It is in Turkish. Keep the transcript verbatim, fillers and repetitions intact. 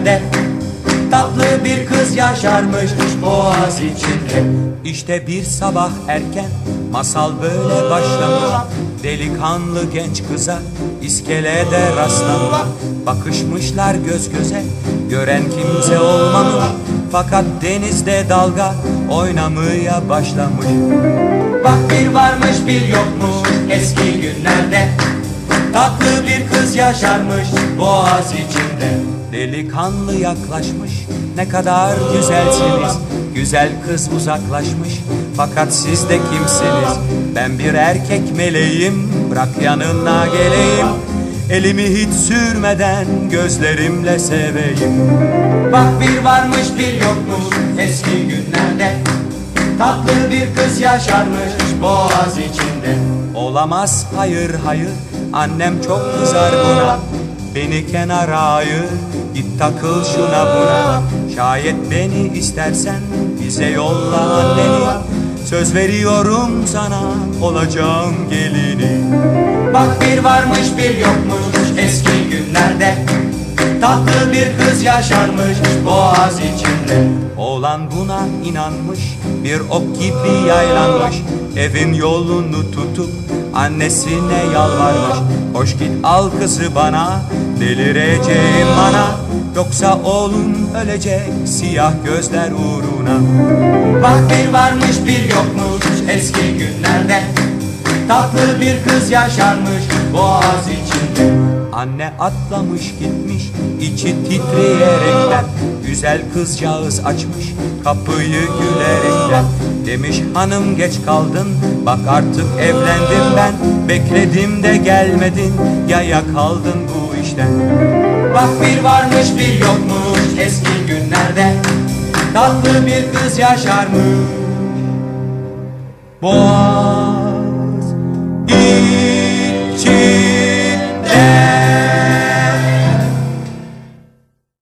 günlerde tatlı bir kız yaşarmış boğaz içinde. İşte bir sabah erken masal böyle başlamış. Delikanlı genç kıza iskelede rastlamış. Bakışmışlar göz göze, gören kimse olmamış. Fakat denizde dalga oynamaya başlamış. Bak bir varmış bir yokmuş eski günlerde, tatlı bir kız yaşarmış boğaz içinde. Delikanlı yaklaşmış, ne kadar güzelsiniz. Güzel kız uzaklaşmış, fakat siz de kimsiniz? Ben bir erkek meleğim, bırak yanına geleyim. Elimi hiç sürmeden gözlerimle seveyim. Bak bir varmış bir yokmuş eski günlerde, tatlı bir kız yaşarmış boğaz içinde. Olamaz, hayır hayır, annem çok kızar buna. Beni kenara ayır, git takıl şuna buna. Şayet beni istersen bize yolla anneni. Söz veriyorum sana, olacağım gelini. Bak bir varmış bir yokmuş eski günlerde, tatlı bir kız yaşarmış boğaz içinde. Oğlan buna inanmış, bir ok gibi yaylanmış. Evin yolunu tutup annesine yalvarmış. Hoş git al kızı bana, delireceğim bana. Yoksa oğlum ölecek siyah gözler uğruna. Bak bir varmış bir yokmuş eski günlerde, tatlı bir kız yaşarmış boğaz içinde. Anne atlamış gitmiş, içi titreyerekten. Güzel kızcağız açmış kapıyı gülerekten. Demiş hanım geç kaldın, bak artık evlendim ben. Bekledim de gelmedin, yaya kaldın bu işten. Bak bir varmış bir yokmuş eski günlerde, tatlı bir kız yaşarmış boğaz